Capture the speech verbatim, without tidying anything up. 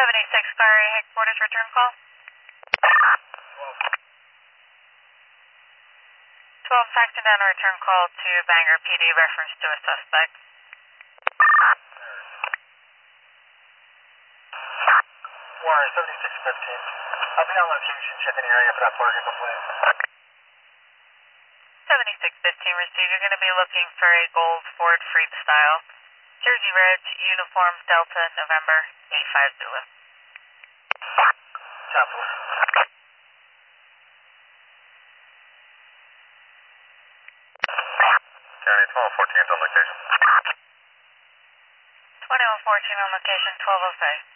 seventy-six Prairie headquarters return call. twelve tracking down a return call to Bangor P D reference to a suspect. Warren seventy-six fifteen. I'll be on location, checking the area for that parking complaint. seventy-six fifteen received. You're going to be looking for a gold Ford Freestyle. Jersey Reg, Uniform Delta November eight five Zulu. Copy. County twelve fourteen on location. twenty-one fourteen on location, twelve oh five.